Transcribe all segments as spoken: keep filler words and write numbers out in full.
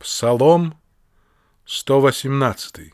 Псалом сто восемнадцатый.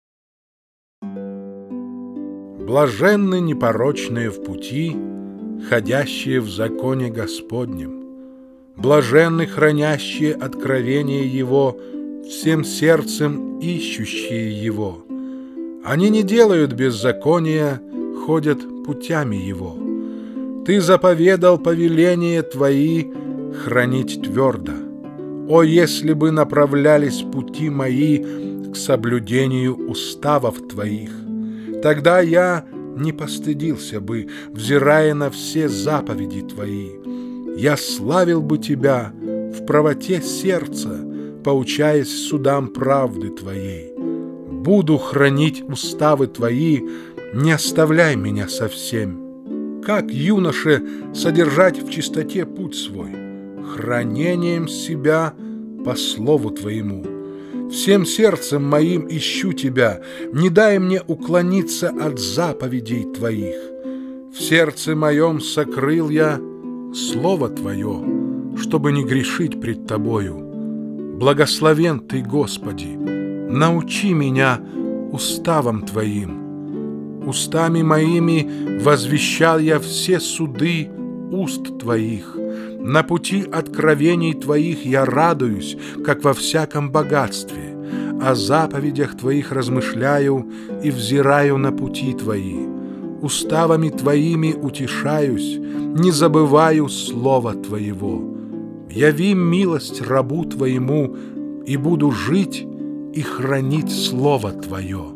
Блаженны непорочные в пути, ходящие в законе Господнем. Блаженны хранящие откровение Его, всем сердцем ищущие Его. Они не делают беззакония, ходят путями Его. Ты заповедал повеления Твои хранить твердо. О, если бы направлялись пути мои к соблюдению уставов Твоих! Тогда я не постыдился бы, взирая на все заповеди Твои. Я славил бы Тебя в правоте сердца, поучаясь судам правды Твоей. Буду хранить уставы Твои, не оставляй меня совсем. Как юноше содержать в чистоте путь свой, хранением себя по слову Твоему. Всем сердцем моим ищу Тебя, не дай мне уклониться от заповедей Твоих. В сердце моем сокрыл я Слово Твое, чтобы не грешить пред Тобою. Благословен Ты, Господи, научи меня уставам Твоим. Устами моими возвещал я все суды уст Твоих. На пути откровений Твоих я радуюсь, как во всяком богатстве. О заповедях Твоих размышляю и взираю на пути Твои. Уставами Твоими утешаюсь, не забываю слова Твоего. Яви милость рабу Твоему, и буду жить и хранить слово Твое.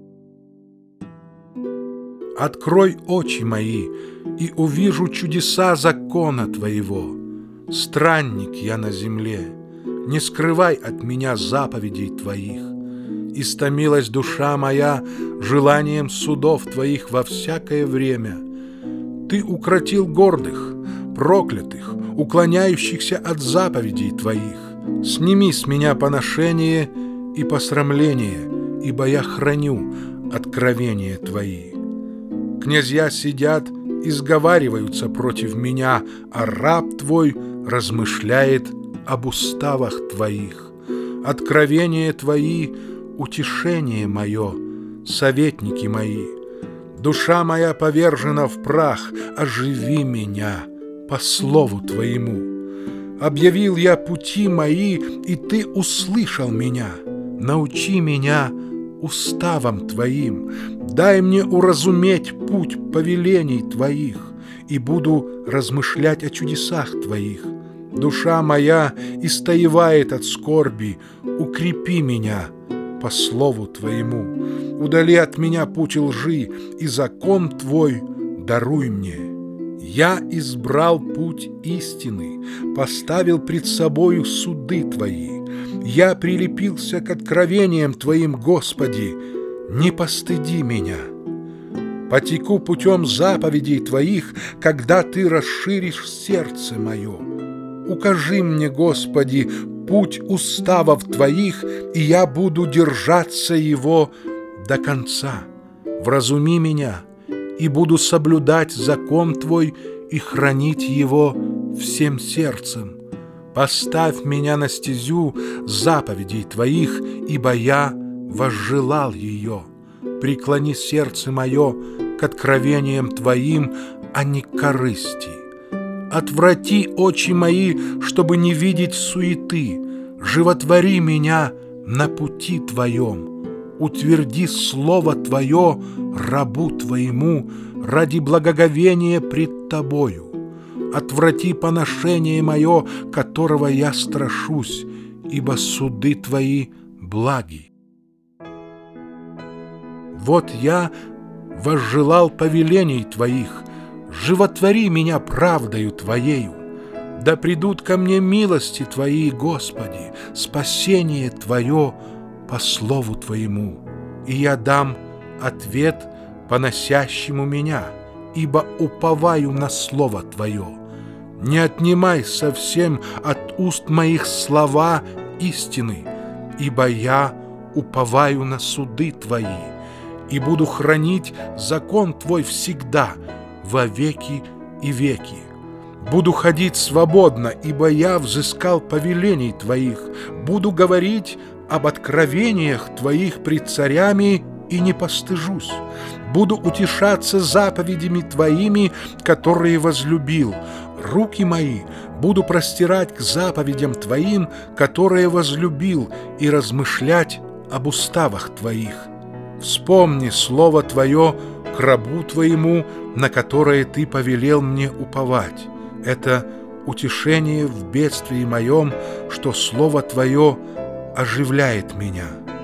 Открой очи мои, и увижу чудеса закона Твоего. Странник я на земле, не скрывай от меня заповедей Твоих. Истомилась душа моя желанием судов Твоих во всякое время. Ты укротил гордых, проклятых, уклоняющихся от заповедей Твоих. Сними с меня поношение и посрамление, ибо я храню откровения Твои. Князья сидят и сговариваются против меня, а раб Твой размышляет об уставах Твоих. Откровения Твои — утешение мое, советники мои. Душа моя повержена в прах, оживи меня по слову Твоему. Объявил я пути мои, и Ты услышал меня. Научи меня уставам Твоим, дай мне уразуметь путь повелений Твоих, и буду размышлять о чудесах Твоих. Душа моя истоевает от скорби, укрепи меня по слову Твоему. Удали от меня путь лжи, и закон Твой даруй мне. Я избрал путь истины, поставил пред собою суды Твои. Я прилепился к откровениям Твоим, Господи, не постыди меня. Потеку путем заповедей Твоих, когда Ты расширишь сердце мое. Укажи мне, Господи, путь уставов Твоих, и я буду держаться его до конца. Вразуми меня, и буду соблюдать закон Твой и хранить его всем сердцем. Поставь меня на стезю заповедей Твоих, ибо я возжелал ее. Преклони сердце мое к откровениям Твоим, а не к корысти. Отврати очи мои, чтобы не видеть суеты. Животвори меня на пути Твоем. Утверди слово Твое рабу Твоему ради благоговения пред Тобою. Отврати поношение мое, которого я страшусь, ибо суды Твои благи. Вот я возжелал повелений Твоих, животвори меня правдою Твоею. Да придут ко мне милости Твои, Господи, спасение Твое по слову Твоему, и я дам ответ поносящему меня, ибо уповаю на слово Твое. Не отнимай совсем от уст моих слова истины, ибо я уповаю на суды Твои и буду хранить закон Твой всегда, во веки и веки. Буду ходить свободно, ибо я взыскал повелений Твоих. Буду говорить об откровениях Твоих пред царями и не постыжусь. Буду утешаться заповедями Твоими, которые возлюбил. Руки мои буду простирать к заповедям Твоим, которые возлюбил, и размышлять об уставах Твоих. Вспомни слово Твое к рабу Твоему, на которое Ты повелел мне уповать. Это утешение в бедствии моем, что слово Твое оживляет меня.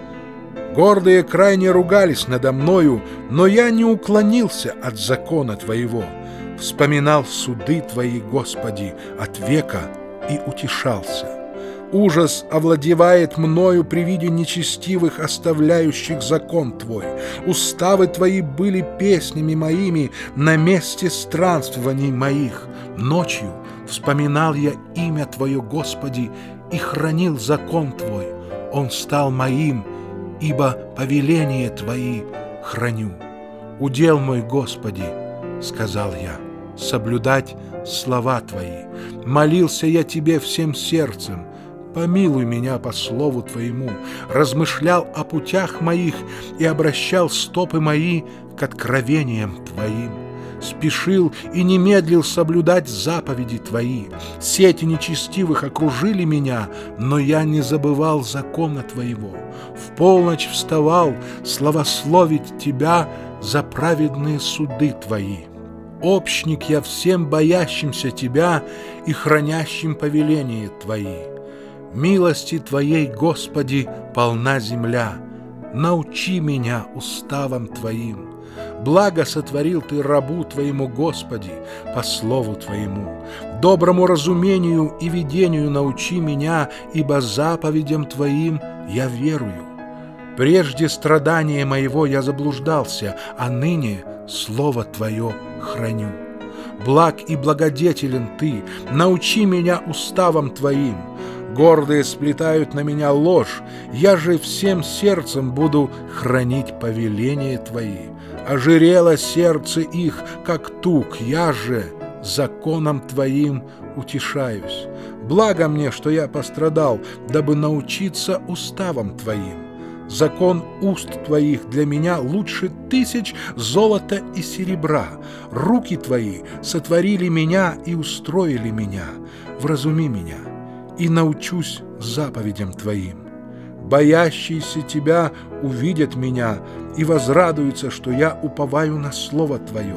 Гордые крайне ругались надо мною, но я не уклонился от закона Твоего. Вспоминал суды Твои, Господи, от века и утешался. Ужас овладевает мною при виде нечестивых, оставляющих закон Твой. Уставы Твои были песнями моими на месте странствований моих. Ночью вспоминал я имя Твое, Господи, и хранил закон Твой. Он стал моим, ибо повеления Твои храню. Удел мой, Господи, сказал я, соблюдать слова Твои. Молился я Тебе всем сердцем. Помилуй меня по слову Твоему. Размышлял о путях моих и обращал стопы мои к откровениям Твоим. Спешил и не медлил соблюдать заповеди Твои. Сети нечестивых окружили меня, но я не забывал закона Твоего. В полночь вставал славословить Тебя за праведные суды Твои. Общник я всем боящимся Тебя и хранящим повеления Твои. Милости Твоей, Господи, полна земля. Научи меня уставам Твоим. Благо сотворил Ты рабу Твоему, Господи, по слову Твоему. Доброму разумению и видению научи меня, ибо заповедям Твоим я верую. Прежде страдания моего я заблуждался, а ныне слово Твое храню. Благ и благодетелен Ты, научи меня уставам Твоим. Гордые сплетают на меня ложь, я же всем сердцем буду хранить повеления Твои. Ожирело сердце их, как тук, я же законом Твоим утешаюсь. Благо мне, что я пострадал, дабы научиться уставам Твоим. Закон уст Твоих для меня лучше тысяч золота и серебра. Руки Твои сотворили меня и устроили меня. Вразуми меня, и научусь заповедям Твоим. Боящиеся Тебя увидят меня и возрадуются, что я уповаю на Слово Твое.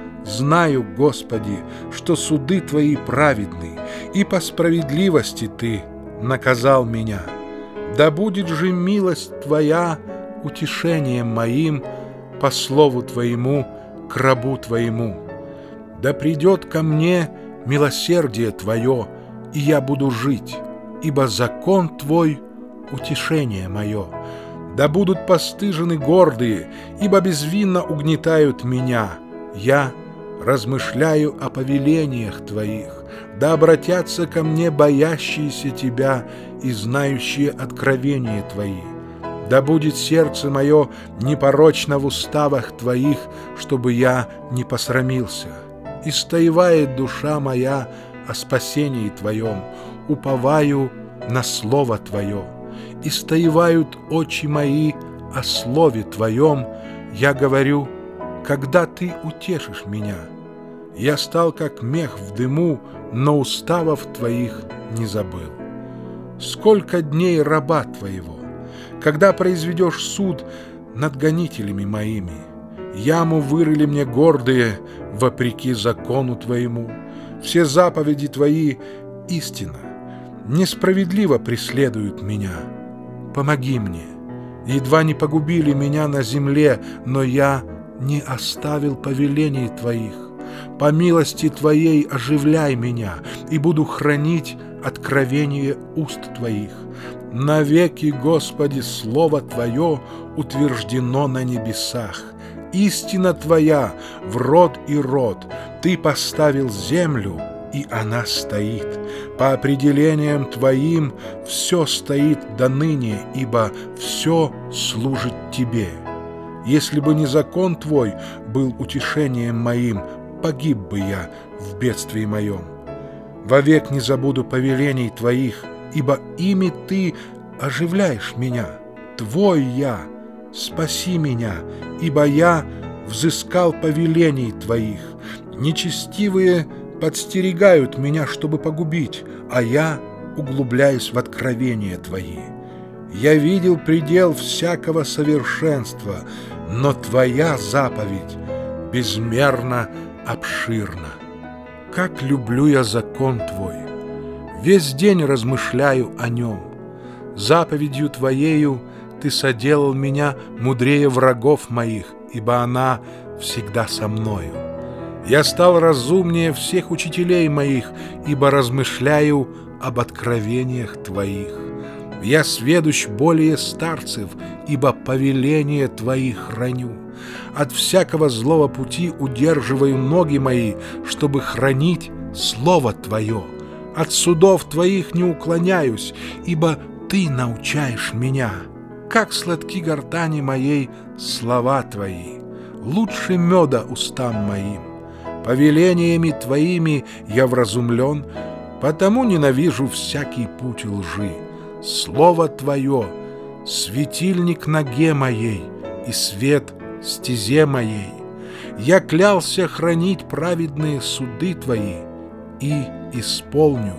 Знаю, Господи, что суды Твои праведны, и по справедливости Ты наказал меня. Да будет же милость Твоя утешением моим по Слову Твоему к рабу Твоему. Да придет ко мне милосердие Твое, и я буду жить, ибо закон Твой — утешение мое. Да будут постыжены гордые, ибо безвинно угнетают меня. Я размышляю о повелениях Твоих. Да обратятся ко мне боящиеся Тебя и знающие откровения Твои. Да будет сердце мое непорочно в уставах Твоих, чтобы я не посрамился. Истоевает душа моя о спасении Твоем, уповаю на Слово Твое. Истоевают очи мои о Слове Твоем, я говорю, когда Ты утешишь меня. Я стал как мех в дыму, но уставов Твоих не забыл. Сколько дней раба Твоего, когда произведешь суд над гонителями моими. Яму вырыли мне гордые, вопреки закону Твоему. Все заповеди Твои — истина, несправедливо преследуют меня. Помоги мне. Едва не погубили меня на земле, но я не оставил повелений Твоих. По милости Твоей оживляй меня, и буду хранить откровение уст Твоих. Навеки, Господи, Слово Твое утверждено на небесах. Истина Твоя в род и род. Ты поставил землю, и она стоит. По определениям Твоим все стоит до ныне, ибо все служит Тебе. Если бы не закон Твой был утешением моим, погиб бы я в бедствии моем. Вовек не забуду повелений Твоих, ибо ими Ты оживляешь меня. Твой я, спаси меня, ибо я взыскал повелений Твоих. Нечестивые подстерегают меня, чтобы погубить, а я углубляюсь в откровения Твои. Я видел предел всякого совершенства, но Твоя заповедь безмерно обширна. Как люблю я закон Твой! Весь день размышляю о нем. Заповедью Твоею Ты соделал меня мудрее врагов моих, ибо она всегда со мною. Я стал разумнее всех учителей моих, ибо размышляю об откровениях Твоих. Я сведущ более старцев, ибо повеления Твои храню. От всякого злого пути удерживаю ноги мои, чтобы хранить Слово Твое. От судов Твоих не уклоняюсь, ибо Ты научаешь меня. Как сладки гортани моей слова Твои, лучше меда устам моим. Повелениями Твоими я вразумлен, потому ненавижу всякий путь лжи. Слово Твое — светильник ноге моей и свет стезе моей. Я клялся хранить праведные суды Твои и исполню.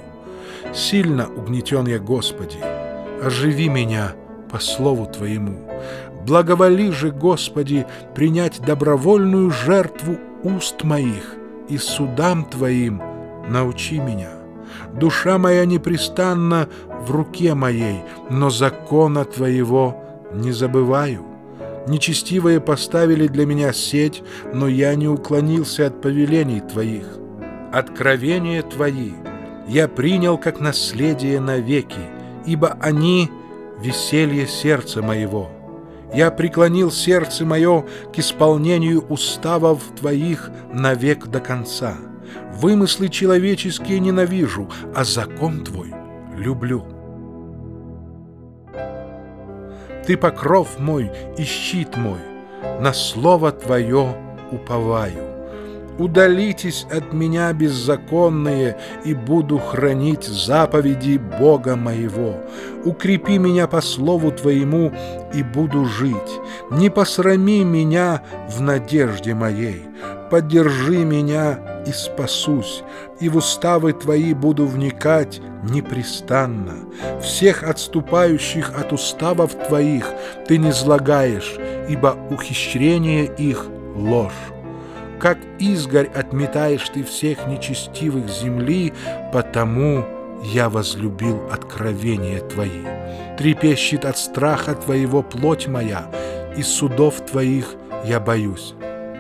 Сильно угнетен я, Господи, оживи меня по слову Твоему. Благоволи же, Господи, принять добровольную жертву уст моих, и судам Твоим научи меня. Душа моя непрестанно в руке моей, но закона Твоего не забываю. Нечестивые поставили для меня сеть, но я не уклонился от повелений Твоих. Откровения Твои я принял как наследие навеки, ибо они — веселье сердца моего. Я преклонил сердце мое к исполнению уставов Твоих навек до конца. Вымыслы человеческие ненавижу, а закон Твой люблю. Ты покров мой и щит мой, на слово Твое уповаю. Удалитесь от меня, беззаконные, и буду хранить заповеди Бога моего. Укрепи меня по слову Твоему, и буду жить. Не посрами меня в надежде моей. Поддержи меня, и спасусь, и в уставы Твои буду вникать непрестанно. Всех отступающих от уставов Твоих Ты не злагаешь, ибо ухищрение их — ложь. Как изгорь отметаешь Ты всех нечестивых земли, потому я возлюбил откровения Твои. Трепещет от страха Твоего плоть моя, и судов Твоих я боюсь.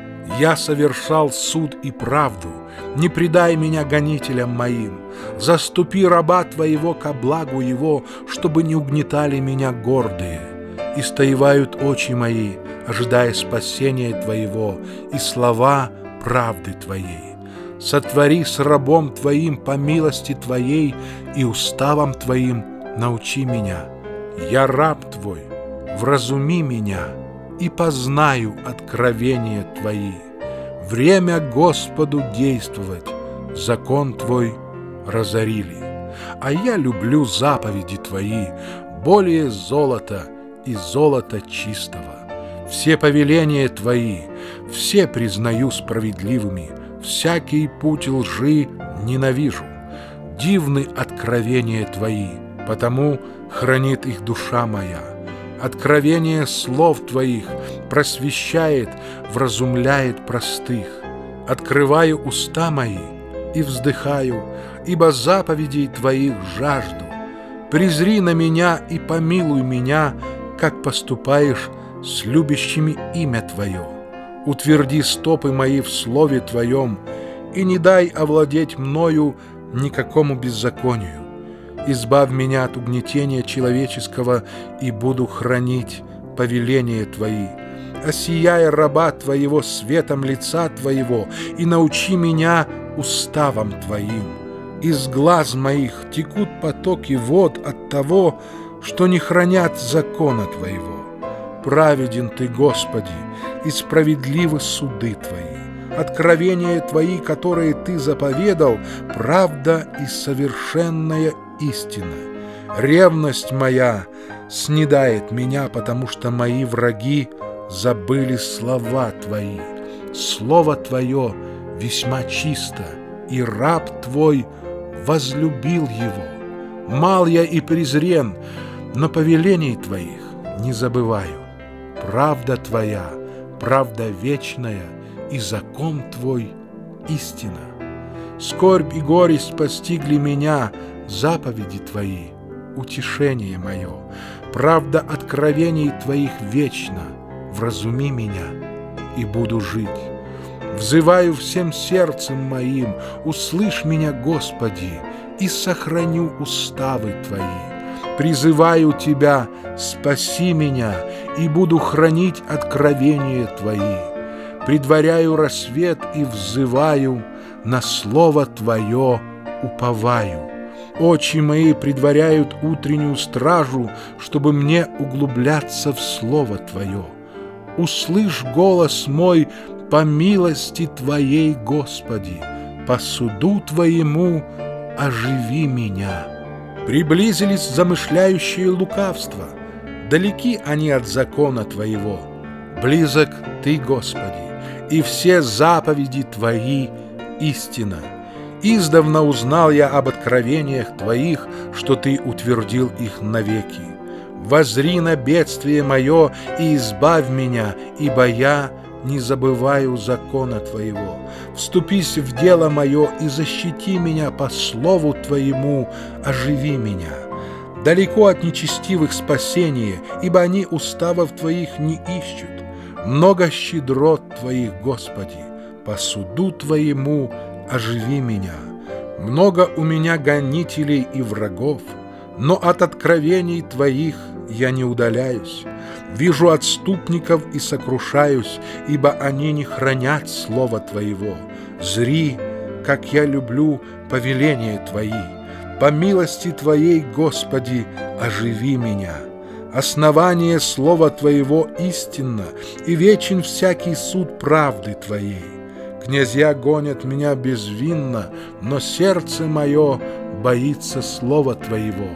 Я совершал суд и правду, не предай меня гонителям моим. Заступи раба Твоего ко благу его, чтобы не угнетали меня гордые. Истоевают очи мои, ожидая спасения Твоего и слова правды Твоей. Сотвори с рабом Твоим по милости Твоей, и уставам Твоим научи меня. Я раб Твой, вразуми меня, и познаю откровения Твои. Время Господу действовать, закон Твой разорили. А я люблю заповеди Твои более золота и золота чистого. Все повеления Твои, все признаю справедливыми, всякий путь лжи ненавижу. Дивны откровения Твои, потому хранит их душа моя. Откровение слов Твоих просвещает, вразумляет простых. Открываю уста мои и вздыхаю, ибо заповедей Твоих жажду. Презри на меня и помилуй меня, как поступаешь с любящими имя Твое. Утверди стопы мои в слове Твоем, и не дай овладеть мною никакому беззаконию. Избавь меня от угнетения человеческого, и буду хранить повеления Твои. Осияй раба Твоего светом лица Твоего, и научи меня уставам Твоим. Из глаз моих текут потоки вод от того, что не хранят закона Твоего. Праведен Ты, Господи, и справедливы суды Твои. откровения Твои, которые Ты заповедал, правда и совершенная истина. Ревность моя снедает меня, потому что мои враги забыли слова Твои. Слово Твое весьма чисто, и раб Твой возлюбил его. Мал я и презрен, но повелений Твоих не забываю. Правда Твоя, правда вечная, и закон Твой истина. Скорбь и горесть постигли меня, заповеди Твои — утешение мое. Правда откровений Твоих вечна, вразуми меня, и буду жить. Взываю всем сердцем моим, услышь меня, Господи, и сохраню уставы Твои. Призываю Тебя, спаси меня, и буду хранить откровения Твои. Предваряю рассвет и взываю, на слово Твое уповаю. Очи мои предваряют утреннюю стражу, чтобы мне углубляться в слово Твое. Услышь голос мой по милости Твоей, Господи, по суду Твоему оживи меня. Приблизились замышляющие лукавство, далеки они от закона Твоего. Близок Ты, Господи, и все заповеди Твои истина. Издавна узнал я об откровениях Твоих, что Ты утвердил их навеки. Воззри на бедствие мое и избавь меня, ибо я не забываю закона Твоего. Вступись в дело мое и защити меня по слову Твоему, оживи меня. Далеко от нечестивых спасение, ибо они уставов Твоих не ищут. Много щедрот Твоих, Господи, по суду Твоему оживи меня. Много у меня гонителей и врагов, но от откровений Твоих я не удаляюсь. Вижу отступников и сокрушаюсь, ибо они не хранят слова Твоего. Зри, как я люблю повеления Твои. По милости Твоей, Господи, оживи меня. Основание слова Твоего истинно, и вечен всякий суд правды Твоей. Князья гонят меня безвинно, но сердце мое боится слова Твоего.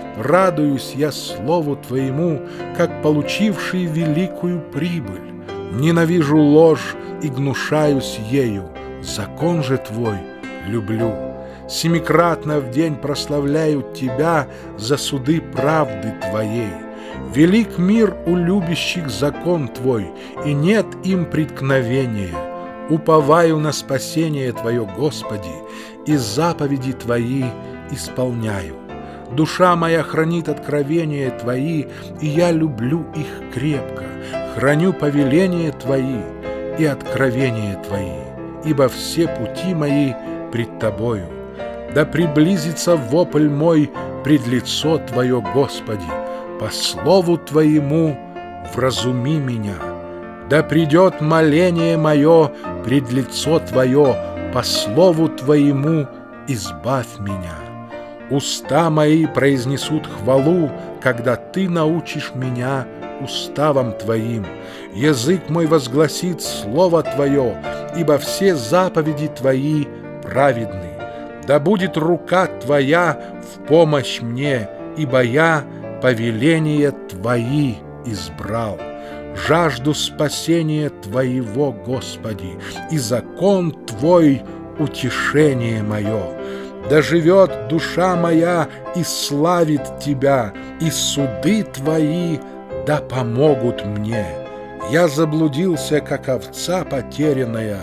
Радуюсь я слову Твоему, как получивший великую прибыль. Ненавижу ложь и гнушаюсь ею, закон же Твой люблю. Семикратно в день прославляю Тебя за суды правды Твоей. Велик мир у любящих закон Твой, и нет им преткновения. Уповаю на спасение Твое, Господи, и заповеди Твои исполняю. Душа моя хранит откровения Твои, и я люблю их крепко. Храню повеления Твои и откровения Твои, ибо все пути мои пред Тобою. Да приблизится вопль мой пред лицо Твое, Господи, по слову Твоему вразуми меня. Да придет моление мое пред лицо Твое, по слову Твоему избавь меня. Уста мои произнесут хвалу, когда Ты научишь меня уставам Твоим. Язык мой возгласит слово Твое, ибо все заповеди Твои праведны. Да будет рука Твоя в помощь мне, ибо я повеления Твои избрал. Жажду спасения Твоего, Господи, и закон Твой — утешение мое. Да живет душа моя и славит Тебя, и суды Твои да помогут мне. Я заблудился, как овца потерянная,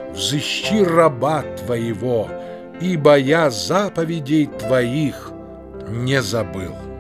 взыщи раба Твоего, ибо я заповедей Твоих не забыл.